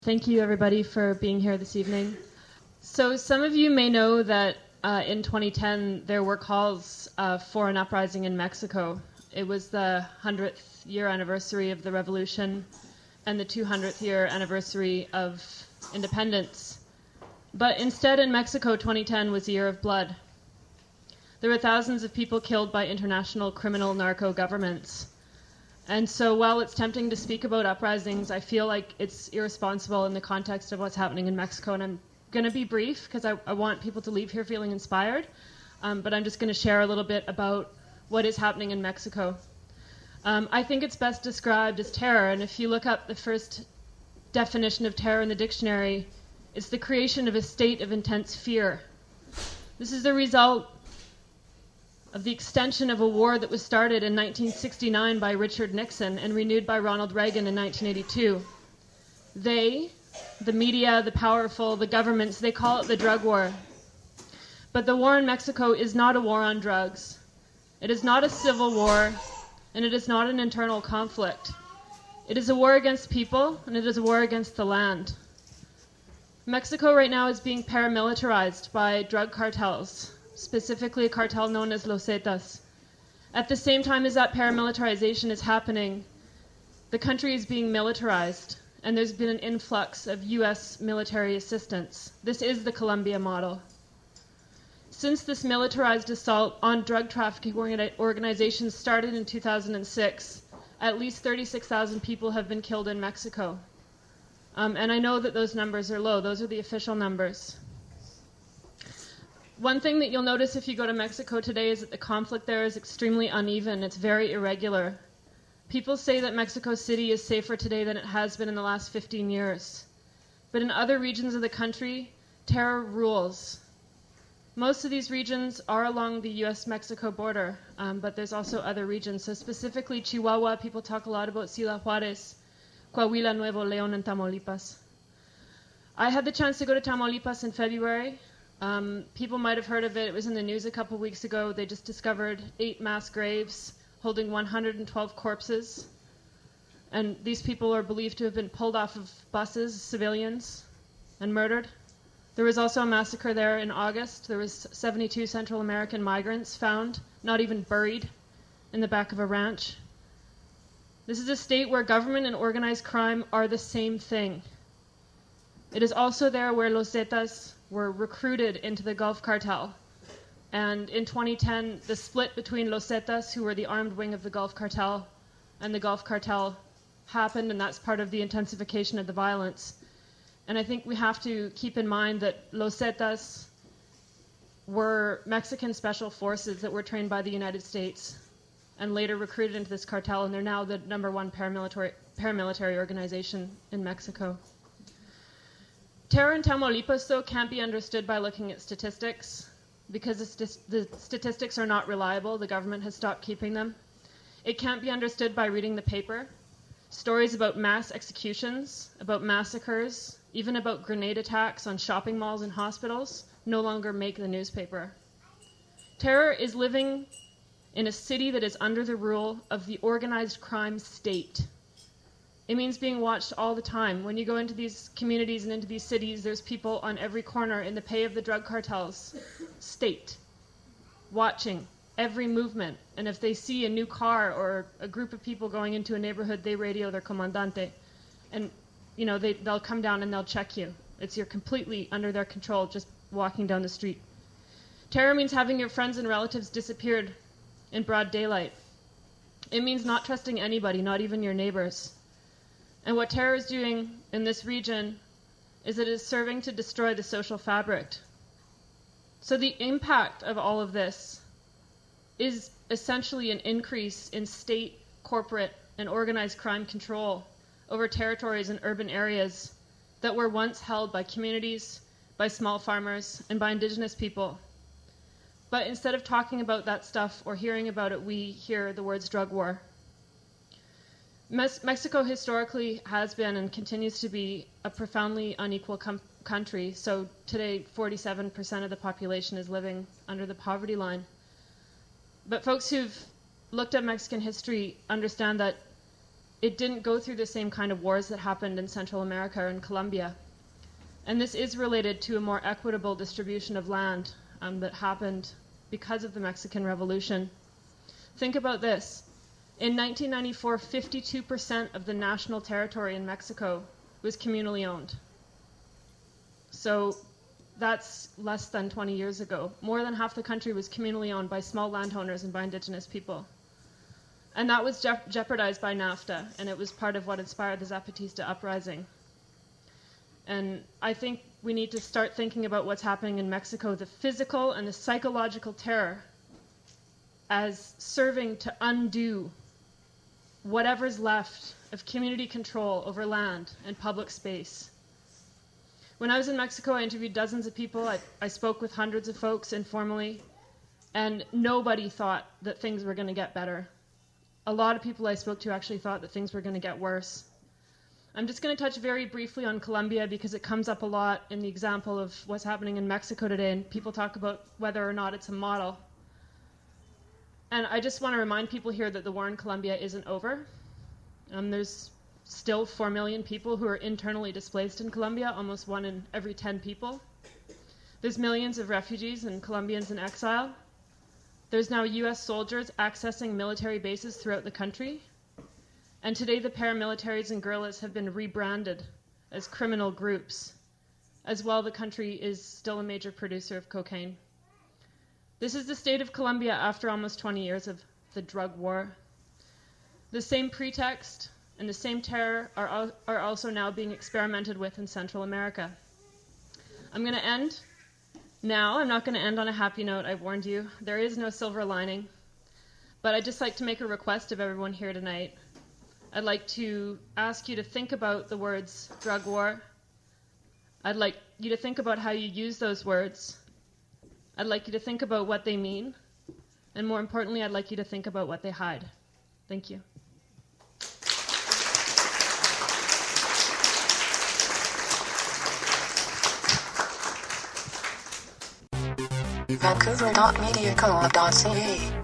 Thank you, everybody, for being here this evening. So some of you may know that in 2010 there were calls for an uprising in Mexico. It was the 100th year anniversary of the revolution and the 200th year anniversary of independence. But instead in Mexico, 2010 was a year of blood. There were thousands of people killed by international criminal narco governments. And so while it's tempting to speak about uprisings, I feel like it's irresponsible in the context of what's happening in Mexico. And I'm going to be brief because I want people to leave here feeling inspired. But I'm just going to share a little bit about what is happening in Mexico. I think it's best described as terror. And if you look up the first definition of terror in the dictionary, it's the creation of a state of intense fear. This is the result of the extension of a war that was started in 1969 by Richard Nixon and renewed by Ronald Reagan in 1982. They, the media, the powerful, the governments, they call it the drug war. But the war in Mexico is not a war on drugs. It is not a civil war, and it is not an internal conflict. It is a war against people, and it is a war against the land. Mexico right now is being paramilitarized by drug cartels, specifically a cartel known as Los Zetas. At the same time as that paramilitarization is happening, the country is being militarized, and there's been an influx of U.S. military assistance. This is the Colombia model. Since this militarized assault on drug trafficking organizations started in 2006, at least 36,000 people have been killed in Mexico. And I know that those numbers are low. Those are the official numbers. One thing that you'll notice if you go to Mexico today is that the conflict there is extremely uneven. It's very irregular. People say that Mexico City is safer today than it has been in the last 15 years. But in other regions of the country, terror rules. Most of these regions are along the U.S.-Mexico border, but there's also other regions. So specifically Chihuahua, people talk a lot about Ciudad Juárez, Coahuila, Nuevo León, and Tamaulipas. I had the chance to go to Tamaulipas in February. People might have heard of it. It was in the news a couple weeks ago. They just discovered 8 mass graves holding 112 corpses. And these people are believed to have been pulled off of buses, civilians, and murdered. There was also a massacre there in August. There was 72 Central American migrants found, not even buried, in the back of a ranch. This is a state where government and organized crime are the same thing. It is also there where Los Zetas were recruited into the Gulf Cartel. And in 2010, the split between Los Zetas, who were the armed wing of the Gulf Cartel, and the Gulf Cartel happened, and that's part of the intensification of the violence. And I think we have to keep in mind that Los Zetas were Mexican special forces that were trained by the United States and later recruited into this cartel, and they're now the #1 paramilitary organization in Mexico. Terror in Tamaulipas, though, can't be understood by looking at statistics because the statistics are not reliable. The government has stopped keeping them. It can't be understood by reading the paper. Stories about mass executions, about massacres, even about grenade attacks on shopping malls and hospitals no longer make the newspaper. Terror is living in a city that is under the rule of the organized crime state. It means being watched all the time. When you go into these communities and into these cities, there's people on every corner in the pay of the drug cartels, state, watching every movement. And if they see a new car or a group of people going into a neighborhood, they radio their comandante. And they'll come down and they'll check you. You're completely under their control just walking down the street. Terror means having your friends and relatives disappeared in broad daylight. It means not trusting anybody, not even your neighbors. And what terror is doing in this region is it is serving to destroy the social fabric. So the impact of all of this is essentially an increase in state, corporate, and organized crime control over territories and urban areas that were once held by communities, by small farmers, and by indigenous people. But instead of talking about that stuff or hearing about it, we hear the words drug war. Mexico historically has been and continues to be a profoundly unequal country. So today, 47% of the population is living under the poverty line. But folks who've looked at Mexican history understand that it didn't go through the same kind of wars that happened in Central America or in Colombia. And this is related to a more equitable distribution of land that happened because of the Mexican Revolution. Think about this. In 1994, 52% of the national territory in Mexico was communally owned. So that's less than 20 years ago. More than half the country was communally owned by small landowners and by indigenous people. And that was jeopardized by NAFTA, and it was part of what inspired the Zapatista uprising. And I think we need to start thinking about what's happening in Mexico, the physical and the psychological terror, as serving to undo whatever's left of community control over land and public space. When I was in Mexico, I interviewed dozens of people. I spoke with hundreds of folks informally, and nobody thought that things were going to get better. A lot of people I spoke to actually thought that things were going to get worse. I'm just going to touch very briefly on Colombia because it comes up a lot in the example of what's happening in Mexico today, and people talk about whether or not it's a model. And I just want to remind people here that the war in Colombia isn't over. There's still 4 million people who are internally displaced in Colombia, almost 1 in every 10 people. There's millions of refugees and Colombians in exile. There's now US soldiers accessing military bases throughout the country. And today the paramilitaries and guerrillas have been rebranded as criminal groups. As well, the country is still a major producer of cocaine. This is the state of Colombia after almost 20 years of the drug war. The same pretext and the same terror are also now being experimented with in Central America. I'm going to end now. I'm not going to end on a happy note, I've warned you. There is no silver lining. But I'd just like to make a request of everyone here tonight. I'd like to ask you to think about the words drug war. I'd like you to think about how you use those words. I'd like you to think about what they mean. And more importantly, I'd like you to think about what they hide. Thank you. Vancouver.mediacoop.ca